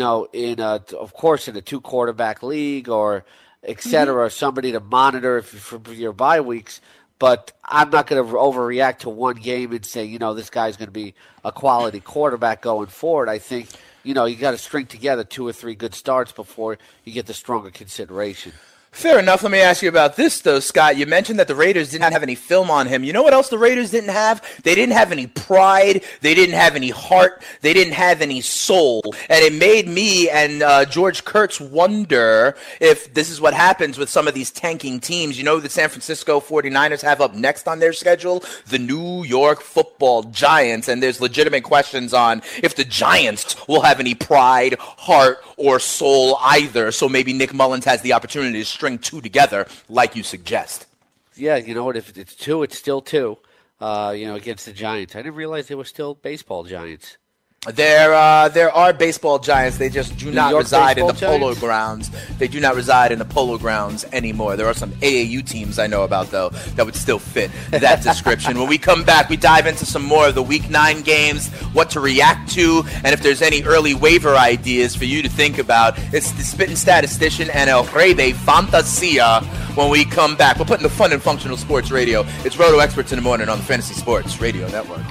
[SPEAKER 5] of course, in a 2-quarterback league or et cetera, somebody to monitor for your bye weeks. But I'm not going to overreact to one game and say, this guy's going to be a quality quarterback going forward. I think, you got to string together 2 or 3 good starts before you get the stronger consideration.
[SPEAKER 6] Fair enough. Let me ask you about this, though, Scott. You mentioned that the Raiders didn't have any film on him. You know what else the Raiders didn't have? They didn't have any pride. They didn't have any heart. They didn't have any soul. And it made me and George Kurtz wonder if this is what happens with some of these tanking teams. The San Francisco 49ers have up next on their schedule the New York Football Giants. And there's legitimate questions on if the Giants will have any pride, heart, or soul either. So maybe Nick Mullins has the opportunity to string 2 together like you suggest.
[SPEAKER 5] Yeah, you know what? If it's 2, it's still 2, against the Giants. I didn't realize they were still baseball Giants.
[SPEAKER 6] There are baseball Giants. They just do not reside in the Polo Grounds. They do not reside in the Polo Grounds anymore. There are some AAU teams I know about, though, that would still fit that description. When we come back, we dive into some more of the Week 9 games, what to react to, and if there's any early waiver ideas for you to think about. It's the Spittin' Statistician and El Rey de Fantasia when we come back. We're putting the fun in functional sports radio. It's Roto Experts in the Morning on the Fantasy Sports Radio Network.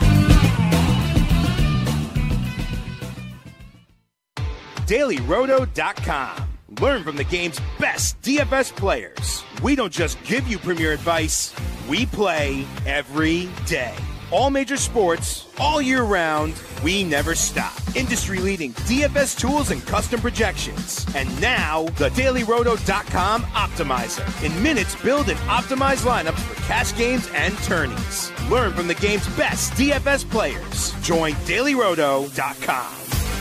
[SPEAKER 3] DailyRoto.com. Learn from the game's best DFS players. We don't just give you premier advice, we play every day. All major sports, all year round, we never stop. Industry-leading DFS tools and custom projections. And now, the DailyRoto.com Optimizer. In minutes, build and optimize lineups for cash games and tourneys. Learn from the game's best DFS players. Join DailyRoto.com.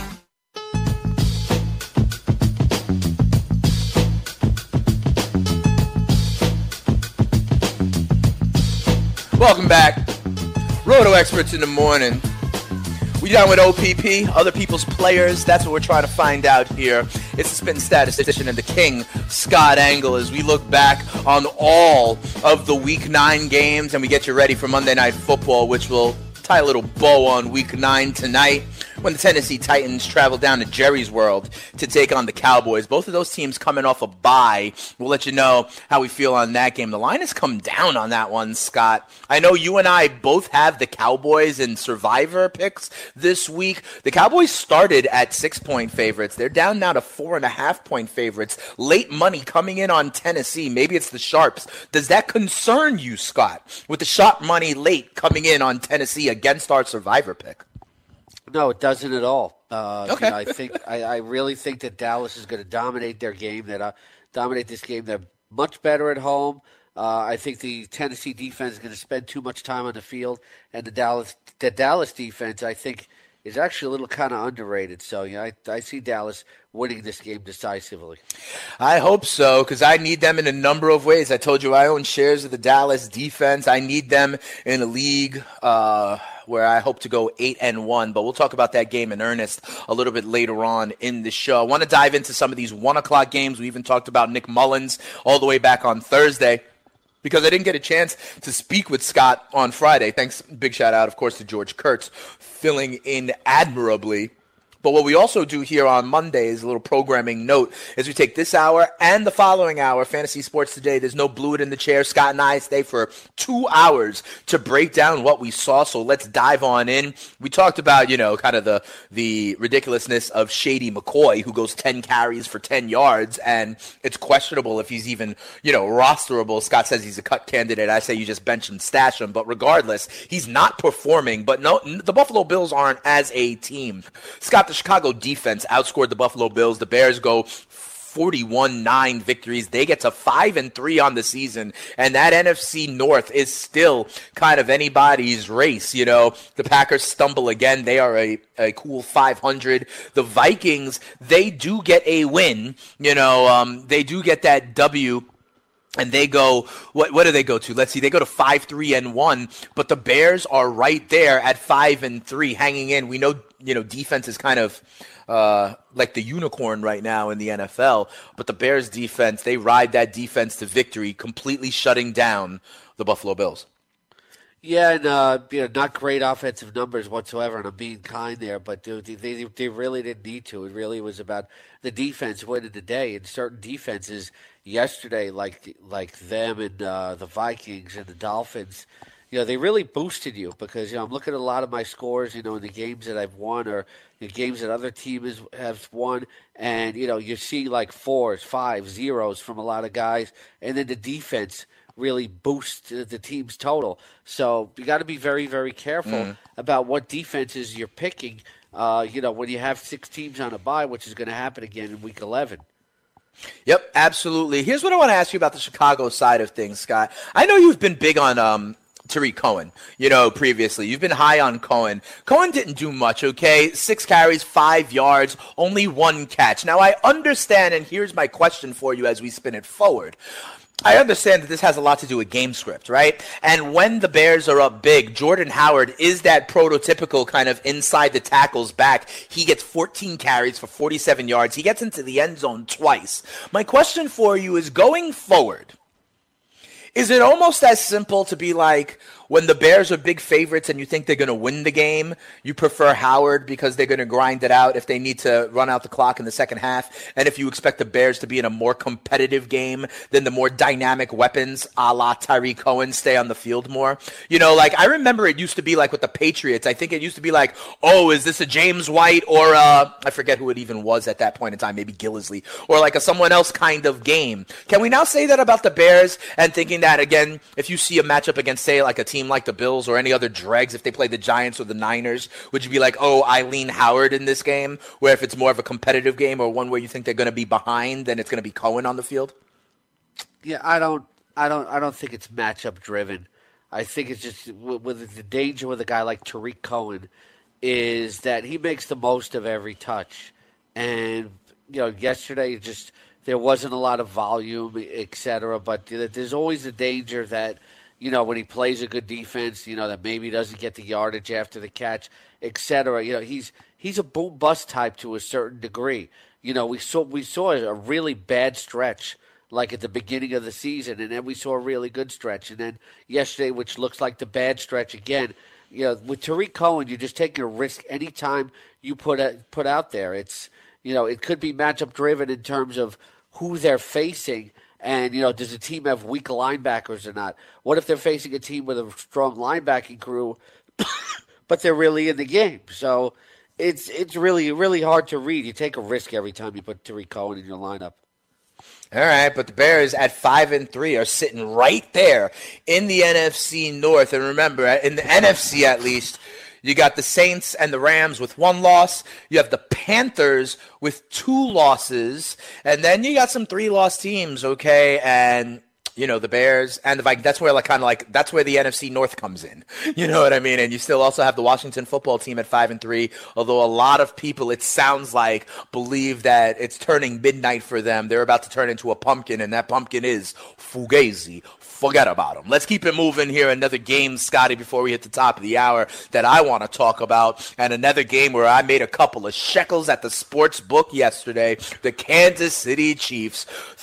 [SPEAKER 6] Welcome back. Roto Experts in the Morning. We done with OPP, other people's players. That's what we're trying to find out here. It's the Spittin' Statistician and the King, Scott Engel, as we look back on all of the Week 9 games and we get you ready for Monday Night Football, which will tie a little bow on Week 9 tonight when the Tennessee Titans travel down to Jerry's World to take on the Cowboys. Both of those teams coming off a bye. We'll let you know how we feel on that game. The line has come down on that one, Scott. I know you and I both have the Cowboys in Survivor picks this week. The Cowboys started at 6-point favorites. They're down now to 4.5-point favorites. Late money coming in on Tennessee. Maybe it's the Sharps. Does that concern you, Scott, with the sharp money late coming in on Tennessee against our Survivor pick?
[SPEAKER 5] No, it doesn't at all.
[SPEAKER 6] Okay.
[SPEAKER 5] I really think that Dallas is going to dominate their game. Dominate this game. They're much better at home. I think the Tennessee defense is going to spend too much time on the field, and the Dallas defense, I think, is actually a little kind of underrated. So, I see Dallas winning this game decisively.
[SPEAKER 6] I hope so, because I need them in a number of ways. I told you I own shares of the Dallas defense. I need them in a league where I hope to go 8-1, but we'll talk about that game in earnest a little bit later on in the show. I want to dive into some of these 1 o'clock games. We even talked about Nick Mullins all the way back on Thursday, because I didn't get a chance to speak with Scott on Friday. Thanks, big shout out, of course, to George Kurtz, filling in admirably. But what we also do here on Monday is a little programming note as we take this hour and the following hour, Fantasy Sports Today. There's no Blew It in the Chair. Scott and I stay for 2 hours to break down what we saw. So let's dive on in. We talked about, kind of the ridiculousness of Shady McCoy, who goes 10 carries for 10 yards, and it's questionable if he's even, rosterable. Scott says he's a cut candidate. I say you just bench and stash him. But regardless, he's not performing. But no, the Buffalo Bills aren't as a team. Scott, the Chicago defense outscored the Buffalo Bills. The Bears go 41-9 victories. They get to 5-3 on the season, and that NFC North is still kind of anybody's race. The Packers stumble again. They are a cool 500. The Vikings, they do get a win. They do get that W. And they go, what do they go to? Let's see, they go to 5-3-1, but the Bears are right there at 5-3, hanging in. We know, defense is kind of like the unicorn right now in the NFL, but the Bears defense, they ride that defense to victory, completely shutting down the Buffalo Bills.
[SPEAKER 5] Yeah, and not great offensive numbers whatsoever, and I'm being kind there, but dude, they really didn't need to. It really was about the defense winning the day, and certain defenses yesterday, like them and the Vikings and the Dolphins, they really boosted you because I'm looking at a lot of my scores, in the games that I've won or the games that other teams have won, and you see like 4s, 5s, 0s from a lot of guys, and then the defense really boost the team's total. So you got to be very, very careful about what defenses you're picking, when you have 6 teams on a bye, which is going to happen again in Week 11.
[SPEAKER 6] Yep, absolutely. Here's what I want to ask you about the Chicago side of things, Scott. I know you've been big on Tariq Cohen, previously. You've been high on Cohen. Cohen didn't do much, okay? 6 carries, 5 yards, only 1 catch. Now, I understand, and here's my question for you as we spin it forward. I understand that this has a lot to do with game script, right? And when the Bears are up big, Jordan Howard is that prototypical kind of inside the tackles back. He gets 14 carries for 47 yards. He gets into the end zone twice. My question for you is, going forward, is it almost as simple to be like, when the Bears are big favorites and you think they're going to win the game, you prefer Howard because they're going to grind it out if they need to run out the clock in the second half? And if you expect the Bears to be in a more competitive game, then the more dynamic weapons a la Tariq Cohen stay on the field more? I remember it used to be like with the Patriots. I think it used to be like, oh, is this a James White or I forget who it even was at that point in time, maybe Gillislee, or like a someone else kind of game. Can we now say that about the Bears and thinking that, again, if you see a matchup against, say, like a team like the Bills or any other dregs, if they play the Giants or the Niners, would you be like, oh, I lean Howard in this game? Where if it's more of a competitive game or one where you think they're going to be behind, then it's going to be Cohen on the field?
[SPEAKER 5] Yeah, I don't think it's matchup driven. I think it's just with the danger with a guy like Tariq Cohen is that he makes the most of every touch. And yesterday there wasn't a lot of volume, etc. But there's always a danger that when he plays a good defense, that maybe he doesn't get the yardage after the catch, etc. He's a boom bust type to a certain degree. We saw a really bad stretch like at the beginning of the season, and then we saw a really good stretch, and then yesterday, which looks like the bad stretch again. With Tariq Cohen, you're just taking a risk anytime you put out there. It's it could be matchup driven in terms of who they're facing. And, does the team have weak linebackers or not? What if they're facing a team with a strong linebacking crew, but they're really in the game? So it's really, really hard to read. You take a risk every time you put Tariq Cohen in your lineup.
[SPEAKER 6] All right, but the Bears at 5-3 are sitting right there in the NFC North. And remember, in the NFC at least, you got the Saints and the Rams with 1 loss. You have the Panthers with 2 losses. And then you got some 3-loss teams, okay? And the Bears and the Vikings. That's where that's where the NFC North comes in. You know what I mean? And you still also have the Washington football team at 5-3. Although a lot of people, it sounds like, believe that it's turning midnight for them. They're about to turn into a pumpkin, and that pumpkin is Fugazi. Forget about them. Let's keep it moving here. Another game, Scotty, before we hit the top of the hour that I want to talk about. And another game where I made a couple of shekels at the sports book yesterday. The Kansas City Chiefs,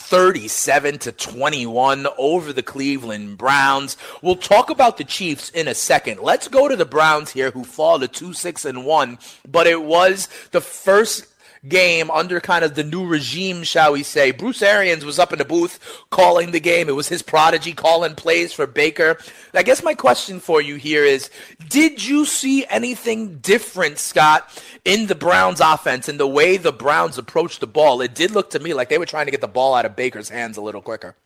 [SPEAKER 6] 37-21 over the Cleveland Browns. We'll talk about the Chiefs in a second. Let's go to the Browns here, who fall to 2-6-1. But it was the first game under kind of the new regime, shall we say. Bruce Arians was up in the booth calling the game. It was his prodigy calling plays for Baker. I guess my question for you here is, did you see anything different, Scott, in the Browns offense and the way the Browns approached the ball? It did look to me like they were trying to get the ball out of Baker's hands a little quicker.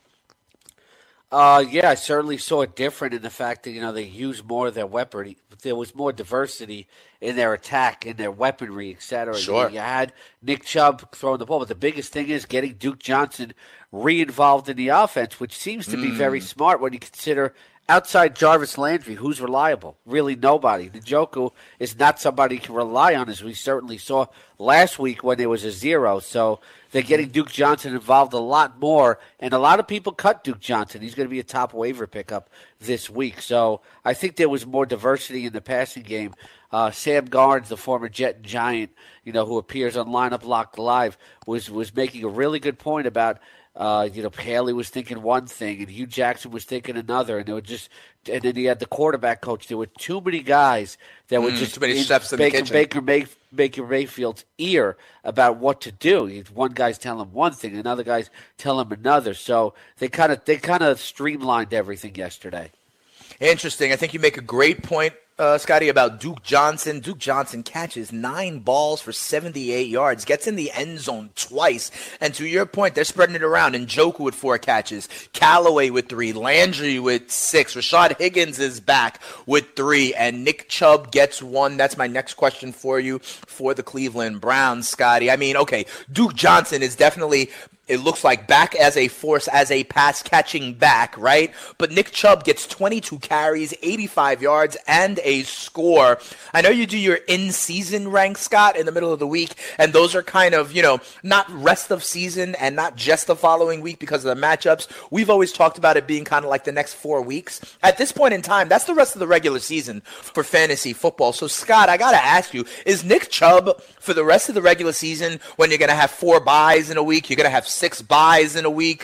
[SPEAKER 5] Yeah, I certainly saw it different in the fact that, they used more of their weaponry. There was more diversity in their attack, in their weaponry, et cetera.
[SPEAKER 6] Sure.
[SPEAKER 5] You had Nick Chubb throwing the ball, but the biggest thing is getting Duke Johnson re-involved in the offense, which seems to be very smart when you consider outside Jarvis Landry, who's reliable? Really nobody. Njoku is not somebody you can rely on, as we certainly saw last week when there was a 0. So they're getting Duke Johnson involved a lot more, and a lot of people cut Duke Johnson. He's going to be a top waiver pickup this week. So I think there was more diversity in the passing game. Sam Garnes, the former Jet and Giant, who appears on Lineup Locked Live, was making a really good point about Haley was thinking one thing and Hugh Jackson was thinking another, and and then he had the quarterback coach. There were too many guys that were just
[SPEAKER 6] too many chefs in the kitchen.
[SPEAKER 5] Baker Mayfield's ear about what to do. One guy's telling him one thing, another guy's telling him another. So they kind of streamlined everything yesterday.
[SPEAKER 6] Interesting. I think you make a great point, Scotty, about Duke Johnson. Duke Johnson catches 9 balls for 78 yards, gets in the end zone twice. And to your point, they're spreading it around. Njoku with 4 catches, Callaway with 3, Landry with 6, Rashad Higgins is back with 3, and Nick Chubb gets 1. That's my next question for you for the Cleveland Browns, Scotty. I mean, okay, Duke Johnson is definitely, it looks like, back as a force, as a pass-catching back, right? But Nick Chubb gets 22 carries, 85 yards, and a score. I know you do your in-season rank, Scott, in the middle of the week, and those are kind of, not rest of season and not just the following week because of the matchups. We've always talked about it being kind of like the next 4 weeks. At this point in time, that's the rest of the regular season for fantasy football. So, Scott, I got to ask you, is Nick Chubb for the rest of the regular season, when you're going to have 4 buys in a week, you're going to have 6 buys in a week,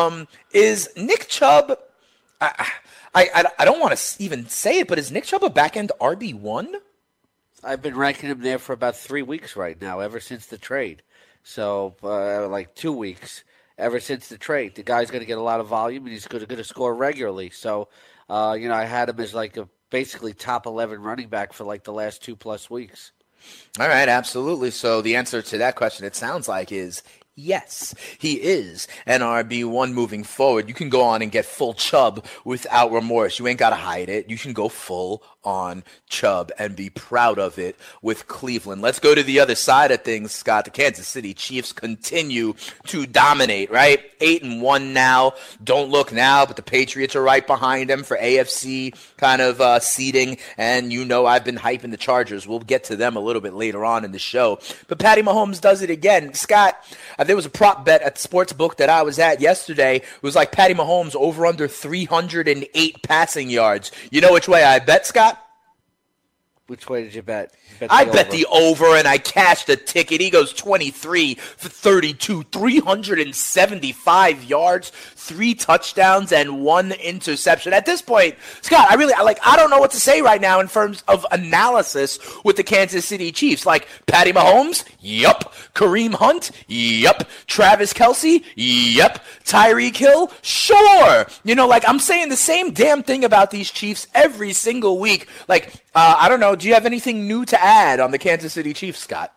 [SPEAKER 6] is Nick Chubb, I don't want to even say it, but is Nick Chubb a back-end RB1?
[SPEAKER 5] I've been ranking him there for about 3 weeks right now, ever since the trade. So, like 2 weeks, ever since the trade. The guy's going to get a lot of volume, and he's going to score regularly. So, I had him as like a basically top 11 running back for like the last 2+ weeks.
[SPEAKER 6] All right, absolutely. So the answer to that question, it sounds like, is yes, he is an RB1 moving forward. You can go on and get full Chubb without remorse. You ain't got to hide it. You can go full on Chubb and be proud of it with Cleveland. Let's go to the other side of things, Scott. The Kansas City Chiefs continue to dominate, right? 8-1 now. Don't look now, but the Patriots are right behind them for AFC kind of seeding. And I've been hyping the Chargers. We'll get to them a little bit later on in the show. But Patty Mahomes does it again. Scott, there was a prop bet at the sports book that I was at yesterday. It was like Patty Mahomes over under 308 passing yards. You know which way I bet, Scott?
[SPEAKER 5] Which way did you bet?
[SPEAKER 6] I bet the over, and I cashed a ticket. He goes 23 for 32, 375 yards, 3 touchdowns, and 1 interception. At this point, Scott, I don't know what to say right now in terms of analysis with the Kansas City Chiefs. Like, Patty Mahomes? Yup. Kareem Hunt? Yup. Travis Kelce? Yup. Tyreek Hill? Sure. I'm saying the same damn thing about these Chiefs every single week. I don't know. Do you have anything new to add on the Kansas City Chiefs, Scott?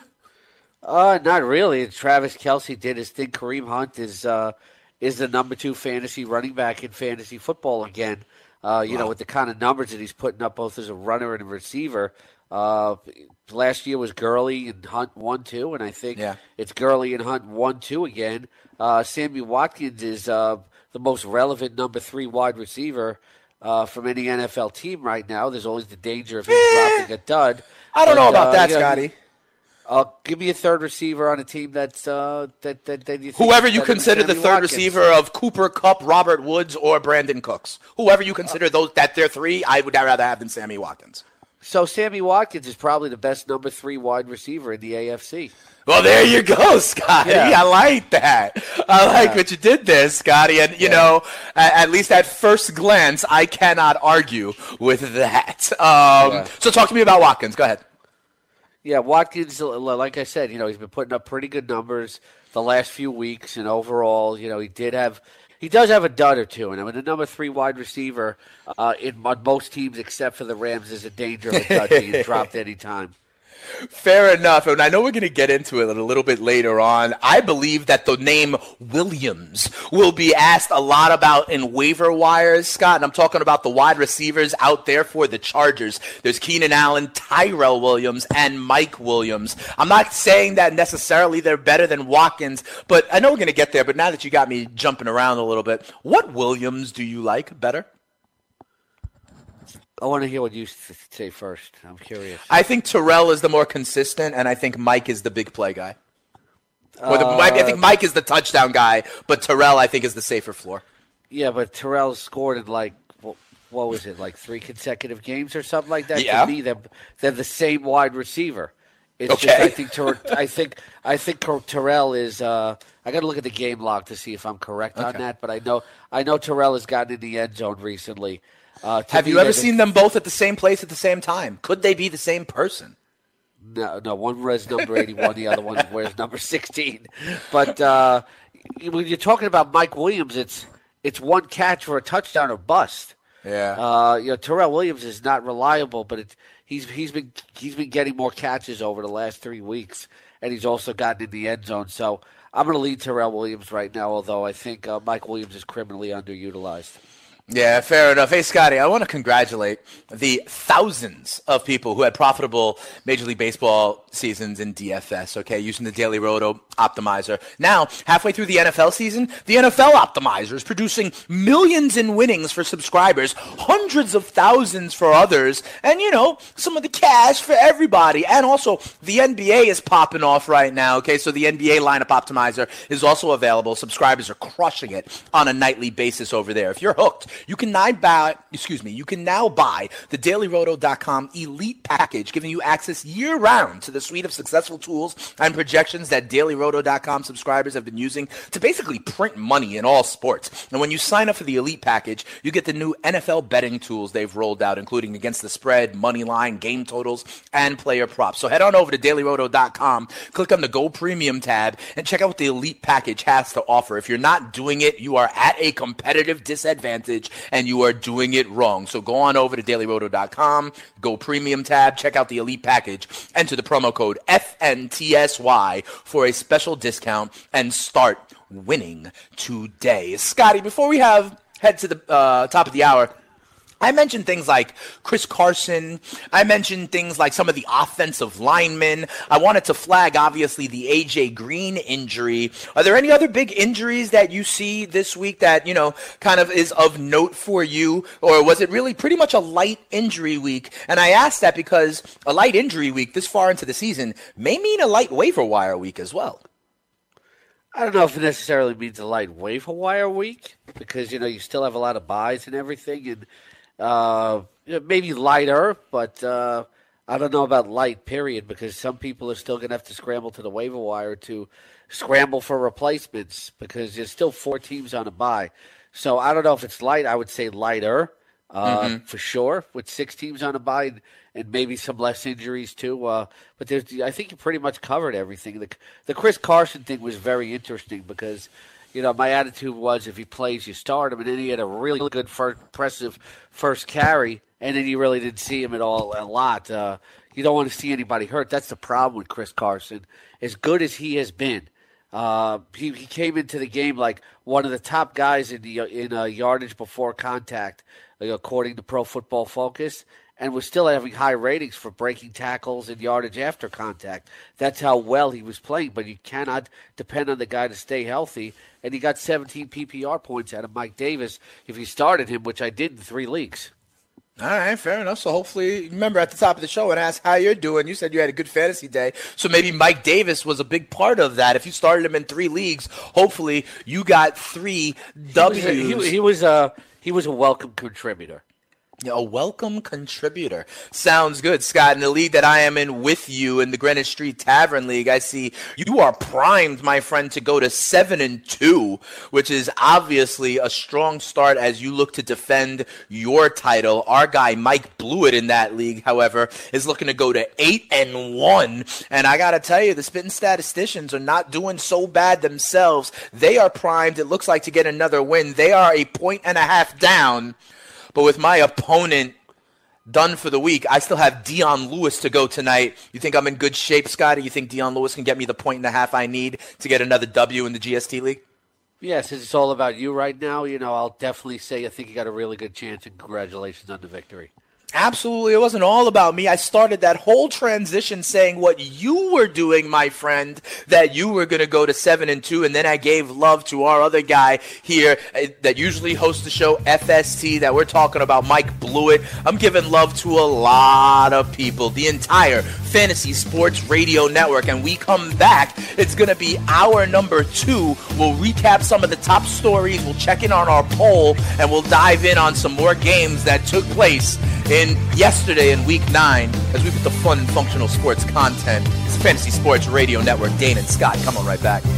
[SPEAKER 5] Not really. Travis Kelce did his thing. Kareem Hunt is the number 2 fantasy running back in fantasy football again. Wow. With the kind of numbers that he's putting up both as a runner and a receiver. Last year was Gurley and Hunt 1-2, and I think it's Gurley and Hunt 1-2 again. Sammy Watkins is the most relevant number 3 wide receiver from any NFL team right now. There's always the danger of him dropping a dud.
[SPEAKER 6] I don't know about that, Scotty.
[SPEAKER 5] Give me a third receiver on a team that's that you think
[SPEAKER 6] whoever you consider the third receiver of Cooper Kupp, Robert Woods, or Brandon Cooks. Whoever you consider that they're 3, I would rather have than Sammy Watkins.
[SPEAKER 5] So Sammy Watkins is probably the best number 3 wide receiver in the AFC.
[SPEAKER 6] Well, there you go, Scotty. Yeah. I like that. I like what you did there, Scotty. And, you know, at least at first glance, I cannot argue with that. So talk to me about Watkins. Go ahead.
[SPEAKER 5] Yeah, Watkins, like I said, you know, he's been putting up pretty good numbers the last few weeks. And overall, you know, he does have a dud or two. And I mean, the number 3 wide receiver on most teams except for the Rams is a danger of a dud being dropped any time.
[SPEAKER 6] Fair enough. And I know we're going to get into it a little bit later on. I believe that the name Williams will be asked a lot about in waiver wires, Scott. And I'm talking about the wide receivers out there for the Chargers. There's Keenan Allen, Tyrell Williams, and Mike Williams. I'm not saying that necessarily they're better than Watkins, but I know we're going to get there. But now that you got me jumping around a little bit, what Williams do you like better?
[SPEAKER 5] I want to hear what you say first. I'm curious.
[SPEAKER 6] I think Terrell is the more consistent, and I think Mike is the big play guy. I think Mike is the touchdown guy, but Terrell, I think, is the safer floor.
[SPEAKER 5] Yeah, but Terrell scored in like, what was it, like 3 consecutive games or something like that?
[SPEAKER 6] Yeah.
[SPEAKER 5] To me, they're the same wide receiver. It's
[SPEAKER 6] okay.
[SPEAKER 5] Just, I think Terrell is. I got to look at the game log to see if I'm correct on that. But I know Terrell has gotten in the end zone recently.
[SPEAKER 6] Have you ever seen them both at the same place at the same time? Could they be the same person?
[SPEAKER 5] No. One wears number 81, the other one wears number 16. But when you're talking about Mike Williams, it's one catch for a touchdown or bust.
[SPEAKER 6] Yeah.
[SPEAKER 5] You know, Terrell Williams is not reliable, but he's been getting more catches over the last 3 weeks, and he's also gotten in the end zone. So I'm going to lead Terrell Williams right now, although I think Mike Williams is criminally underutilized.
[SPEAKER 6] Yeah, fair enough. Hey, Scotty, I want to congratulate the thousands of people who had profitable Major League Baseball seasons in DFS, okay, using the Daily Roto Optimizer. Now, halfway through the NFL season, the NFL Optimizer is producing millions in winnings for subscribers, hundreds of thousands for others, and, you know, some of the cash for everybody. And also, the NBA is popping off right now, okay, so the NBA Lineup Optimizer is also available. Subscribers are crushing it on a nightly basis over there. If you're hooked, you can now buy the DailyRoto.com Elite Package, giving you access year-round to the suite of successful tools and projections that DailyRoto.com subscribers have been using to basically print money in all sports. And when you sign up for the Elite Package, you get the new NFL betting tools they've rolled out, including against the spread, money line, game totals, and player props. So head on over to DailyRoto.com, click on the Go Premium tab, and check out what the Elite Package has to offer. If you're not doing it, you are at a competitive disadvantage, and you are doing it wrong. So go on over to DailyRoto.com, Go Premium tab, check out the Elite Package, enter the promo code FNTSY for a special discount, and start winning today. Scotty, before we head to the top of the hour, I mentioned things like Chris Carson. I mentioned things like some of the offensive linemen. I wanted to flag, obviously, the A.J. Green injury. Are there any other big injuries that you see this week that, you know, kind of is of note for you? Or was it really pretty much a light injury week? And I ask that because a light injury week this far into the season may mean a light waiver wire week as well.
[SPEAKER 5] I don't know if it necessarily means a light waiver wire week because, you know, you still have a lot of buys and everything, and maybe lighter, but I don't know about light, period, because some people are still going to have to scramble to the waiver wire to scramble for replacements because there's still 4 teams on a bye. So I don't know if it's light. I would say lighter for sure, with 6 teams on a bye and maybe some less injuries too. But I think you pretty much covered everything. The Chris Carson thing was very interesting because, you know, my attitude was if he plays, you start him, and then he had a really good, impressive first carry, and then you really didn't see him at all a lot. You don't want to see anybody hurt. That's the problem with Chris Carson. As good as he has been, he came into the game like one of the top guys in yardage before contact, according to Pro Football Focus, and was still having high ratings for breaking tackles and yardage after contact. That's how well he was playing, but you cannot depend on the guy to stay healthy. And he got 17 PPR points out of Mike Davis if you started him, which I did in 3 leagues.
[SPEAKER 6] All right, fair enough. So hopefully, remember at the top of the show and ask how you're doing. You said you had a good fantasy day. So maybe Mike Davis was a big part of that. If you started him in 3 leagues, hopefully you got 3 W's.
[SPEAKER 5] He was a welcome contributor.
[SPEAKER 6] A welcome contributor. Sounds good, Scott. In the league that I am in with you, in the Greenwich Street Tavern League, I see you are primed, my friend, to go to 7-2, which is obviously a strong start as you look to defend your title. Our guy, Mike Blewett, in that league, however, is looking to go to 8-1. And I got to tell you, the Spittin' Statisticians are not doing so bad themselves. They are primed, it looks like, to get another win. They are 1.5 points down. But with my opponent done for the week, I still have Dion Lewis to go tonight. You think I'm in good shape, Scotty? You think Dion Lewis can get me the 1.5 I need to get another W in the GST League?
[SPEAKER 5] Yes, it's all about you right now. I'll definitely say I think you got a really good chance, and congratulations on the victory.
[SPEAKER 6] Absolutely. It wasn't all about me. I started that whole transition saying what you were doing, my friend, that you were going to go to 7-2. And then I gave love to our other guy here that usually hosts the show, FST, that we're talking about, Mike Blewett. I'm giving love to a lot of people, the entire Fantasy Sports Radio Network. And we come back. It's going to be hour number 2. We'll recap some of the top stories. We'll check in on our poll, and we'll dive in on some more games that took place in yesterday in Week 9 as we put the fun, functional sports content. It's Fantasy Sports Radio Network. Dane and Scott, come on right back.